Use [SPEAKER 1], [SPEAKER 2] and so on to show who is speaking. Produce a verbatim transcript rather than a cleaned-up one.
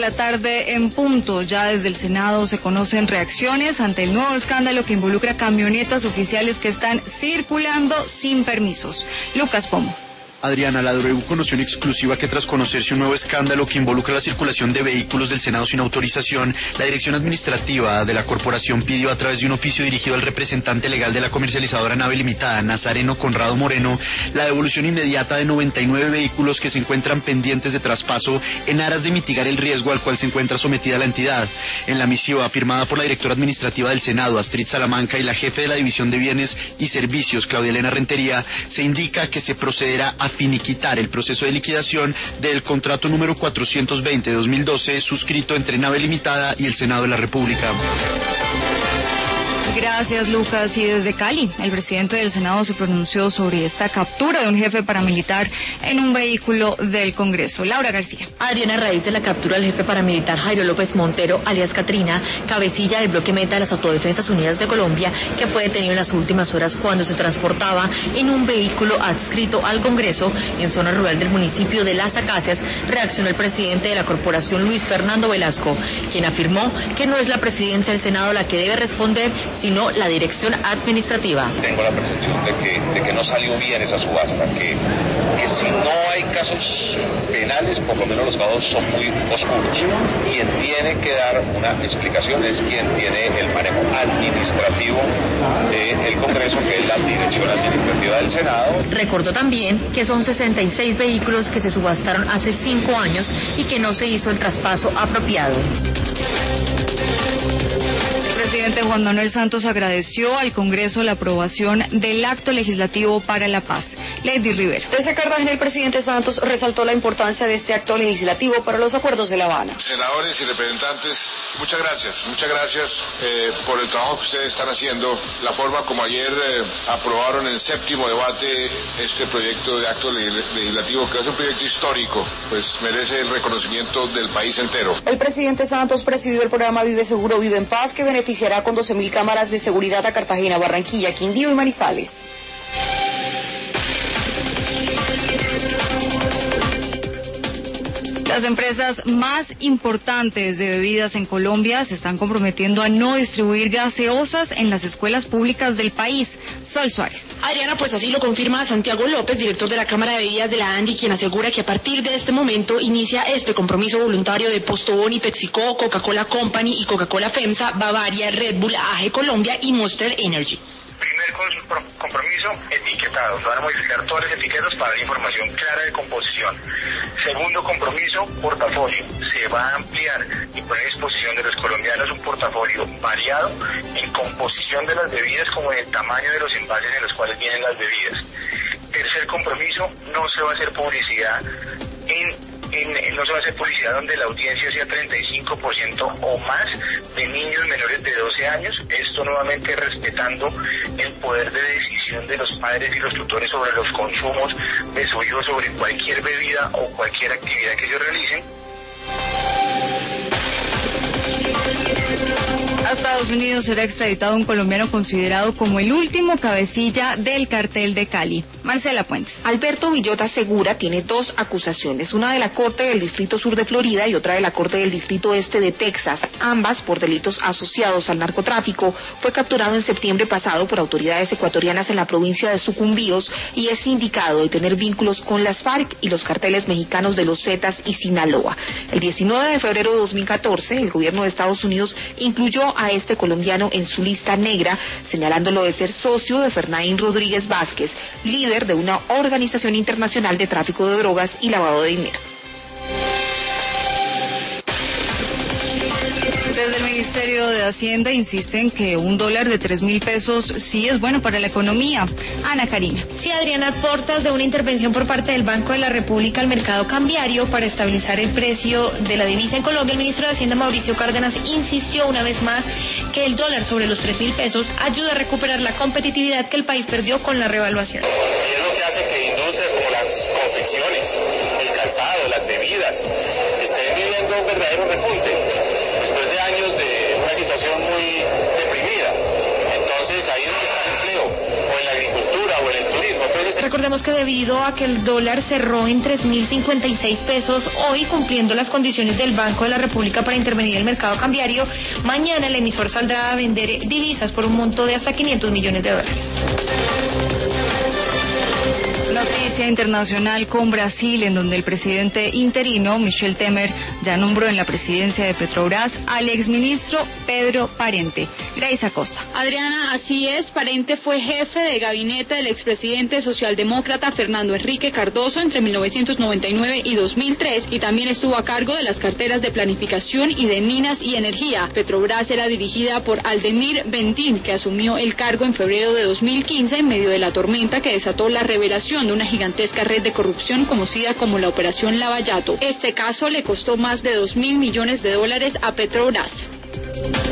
[SPEAKER 1] la tarde en punto. Ya desde el Senado se conocen reacciones ante el nuevo escándalo que involucra camionetas oficiales que están circulando sin permisos. Lucas Pomo.
[SPEAKER 2] Adriana, la W conoció en exclusiva que tras conocerse un nuevo escándalo que involucra la circulación de vehículos del Senado sin autorización, la dirección administrativa de la corporación pidió a través de un oficio dirigido al representante legal de la comercializadora Nave Limitada, Nazareno Conrado Moreno, la devolución inmediata de noventa y nueve vehículos que se encuentran pendientes de traspaso en aras de mitigar el riesgo al cual se encuentra sometida la entidad. En la misiva firmada por la directora administrativa del Senado, Astrid Salamanca, y la jefe de la División de Bienes y Servicios, Claudia Elena Rentería, se indica que se procederá a finiquitar el proceso de liquidación del contrato número cuatrocientos veinte de dos mil doce suscrito entre Nave Limitada y el Senado de la República.
[SPEAKER 1] Gracias, Lucas. Y desde Cali, el presidente del Senado se pronunció sobre esta captura de un jefe paramilitar en un vehículo del Congreso. Laura García.
[SPEAKER 3] Adriana, a raíz de la captura del jefe paramilitar Jairo López Montero, alias Catrina, cabecilla del bloque Meta de las Autodefensas Unidas de Colombia, que fue detenido en las últimas horas cuando se transportaba en un vehículo adscrito al Congreso en zona rural del municipio de Las Acacias, reaccionó el presidente de la corporación, Luis Fernando Velasco, quien afirmó que no es la presidencia del Senado la que debe responder, sino la dirección administrativa.
[SPEAKER 4] Tengo la percepción de que, de que no salió bien esa subasta, que, que si no hay casos penales, por lo menos los casos son muy oscuros. Quien tiene que dar una explicación es quien tiene el manejo administrativo del Congreso, que es la dirección administrativa del Senado.
[SPEAKER 3] Recordó también que son sesenta y seis vehículos que se subastaron hace cinco años y que no se hizo el traspaso apropiado.
[SPEAKER 1] El presidente Juan Manuel Santos agradeció al Congreso la aprobación del acto legislativo para la paz. Lady Rivera.
[SPEAKER 5] Desde Cartagena, el presidente Santos resaltó la importancia de este acto legislativo para los acuerdos de La Habana.
[SPEAKER 6] Senadores y representantes, muchas gracias, muchas gracias eh, por el trabajo que ustedes están haciendo, la forma como ayer eh, aprobaron en el séptimo debate este proyecto de acto legislativo, que es un proyecto histórico, pues merece el reconocimiento del país entero.
[SPEAKER 5] El presidente Santos presidió el programa Vive Seguro, Vive en Paz, que beneficiará con doce mil cámaras de seguridad a Cartagena, Barranquilla, Quindío y Manizales.
[SPEAKER 1] Las empresas más importantes de bebidas en Colombia se están comprometiendo a no distribuir gaseosas en las escuelas públicas del país. Sol Suárez.
[SPEAKER 7] Adriana, pues así lo confirma Santiago López, director de la Cámara de Bebidas de la ANDI, quien asegura que a partir de este momento inicia este compromiso voluntario de Postobón y PepsiCo, Coca-Cola Company y Coca-Cola FEMSA, Bavaria, Red Bull, A G Colombia y Monster Energy.
[SPEAKER 8] Primer compromiso, etiquetado. Se van a modificar todas las etiquetas para dar información clara de composición. Segundo compromiso, portafolio. Se va a ampliar y poner a disposición de los colombianos un portafolio variado en composición de las bebidas como en el tamaño de los envases en los cuales vienen las bebidas. Tercer compromiso, no se va a hacer publicidad en En, no se va a hacer publicidad donde la audiencia sea treinta y cinco por ciento o más de niños menores de doce años, esto nuevamente respetando el poder de decisión de los padres y los tutores sobre los consumos de su hijo sobre cualquier bebida o cualquier actividad que ellos realicen.
[SPEAKER 1] A Estados Unidos será extraditado un colombiano considerado como el último cabecilla del cartel de Cali. Marcela Puentes.
[SPEAKER 9] Alberto Villota Segura tiene dos acusaciones, una de la Corte del Distrito Sur de Florida y otra de la Corte del Distrito Este de Texas, ambas por delitos asociados al narcotráfico. Fue capturado en septiembre pasado por autoridades ecuatorianas en la provincia de Sucumbíos y es indicado de tener vínculos con las FARC y los carteles mexicanos de los Zetas y Sinaloa. El diecinueve de febrero de dos mil catorce, el gobierno de Estados Unidos incluyó a este colombiano en su lista negra, señalándolo de ser socio de Fernández Rodríguez Vázquez, líder de una organización internacional de tráfico de drogas y lavado de dinero.
[SPEAKER 1] Desde el Ministerio de Hacienda insisten que un dólar de tres mil pesos sí es bueno para la economía. Ana Karina.
[SPEAKER 10] Sí, Adriana, portas de una intervención por parte del Banco de la República al mercado cambiario para estabilizar el precio de la divisa en Colombia. El ministro de Hacienda, Mauricio Cárdenas, insistió una vez más que el dólar sobre los tres mil pesos ayuda a recuperar la competitividad que el país perdió con la revaluación.
[SPEAKER 11] Y es lo que hace que industrias como las confecciones, el calzado, las bebidas, estén viviendo un verdadero repunte después de años de una situación muy deprimida. Entonces ahí es donde está el empleo, o en la agricultura o en el turismo. Entonces,
[SPEAKER 10] recordemos que debido a que el dólar cerró en tres mil cincuenta y seis pesos hoy, cumpliendo las condiciones del Banco de la República para intervenir en el mercado cambiario, mañana el emisor saldrá a vender divisas por un monto de hasta quinientos millones de dólares.
[SPEAKER 1] Noticia internacional con Brasil, en donde el presidente interino, Michel Temer, ya nombró en la presidencia de Petrobras al exministro Pedro Parente. Grace Acosta.
[SPEAKER 12] Adriana, así es. Parente fue jefe de gabinete del expresidente socialdemócrata Fernando Henrique Cardoso entre mil novecientos noventa y nueve y dos mil tres y también estuvo a cargo de las carteras de planificación y de minas y energía. Petrobras era dirigida por Aldemir Bentín, que asumió el cargo en febrero de dos mil quince en medio de la tormenta que desató la revelación de una gigantesca red de corrupción conocida como la Operación Lavallato. Este caso le costó más de dos mil millones de dólares a Petrobras.